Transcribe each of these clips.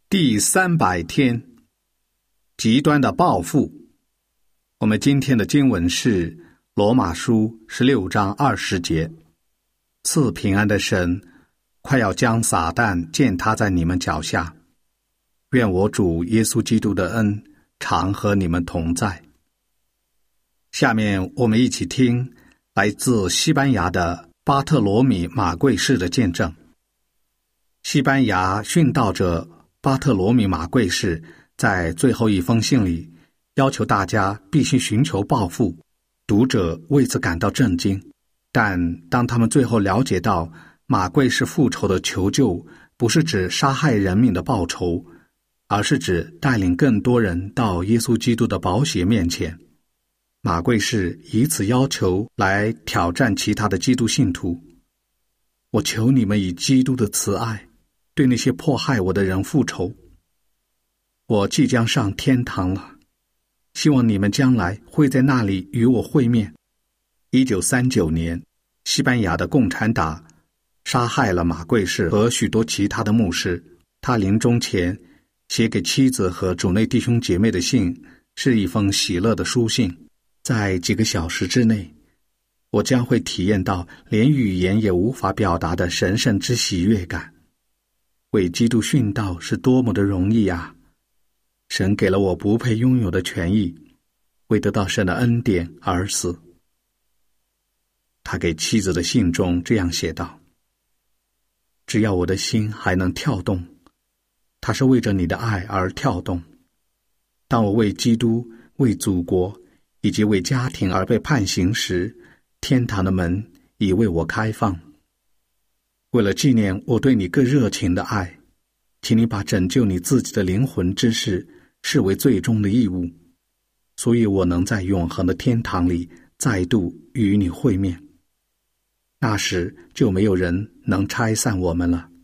第300天，极端的报复。我们今天的经文是罗马书16章20节。赐平安的神快要将撒旦践踏在你们脚下。愿我主耶稣基督的恩常和你们同在。下面我们一起听来自西班牙的巴特罗米马贵士的见证。西班牙殉道者巴特罗米马贵士在最后一封信里要求大家必须寻求报复，读者为此感到震惊。但当他们最后了解到马贵士复仇的求救不是指杀害人民的报仇，而是指带领更多人到耶稣基督的宝血面前，马贵士以此要求来挑战其他的基督信徒。我求你们以基督的慈爱对那些迫害我的人复仇。我即将上天堂了，希望你们将来会在那里与我会面。1939年，西班牙的共产党杀害了马贵士和许多其他的牧师。他临终前写给妻子和主内弟兄姐妹的信是一封喜乐的书信。在几个小时之内，我将会体验到连语言也无法表达的神圣之喜悦感。为基督殉道是多么的容易啊！神给了我不配拥有的权益，为得到神的恩典而死。他给妻子的信中这样写道：只要我的心还能跳动，它是为着你的爱而跳动。当我为基督、为祖国以及为家庭而被判刑时，天堂的门已为我开放。为了纪念我对你更热情的爱，请你把拯救你自己的灵魂之事视为最终的义务，所以我能在永恒的天堂里再度与你会面。那时就没有人能拆散我们了。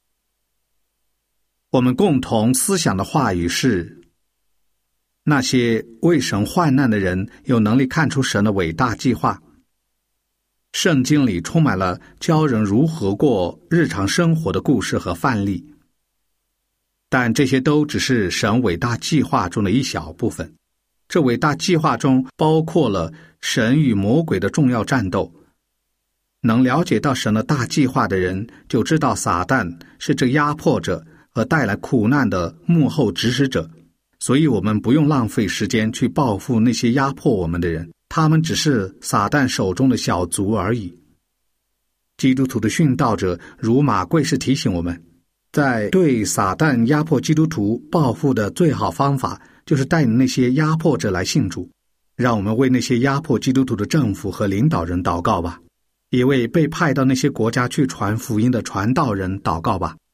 我们共同思想的话语是：那些为神患难的人有能力看出神的伟大计划。圣经里充满了教人如何过日常生活的故事和范例，但这些都只是神伟大计划中的一小部分。这伟大计划中包括了神与魔鬼的重要战斗。能了解到神的大计划的人，就知道撒旦是这压迫者和带来苦难的幕后指使者。所以我们不用浪费时间去报复那些压迫我们的人，他们只是撒旦手中的小卒而已。基督徒的殉道者如马贵士提醒我们，在对撒旦压迫基督徒报复的最好方法，就是带领那些压迫者来信主。让我们为那些压迫基督徒的政府和领导人祷告吧，也为被派到那些国家去传福音的传道人祷告吧。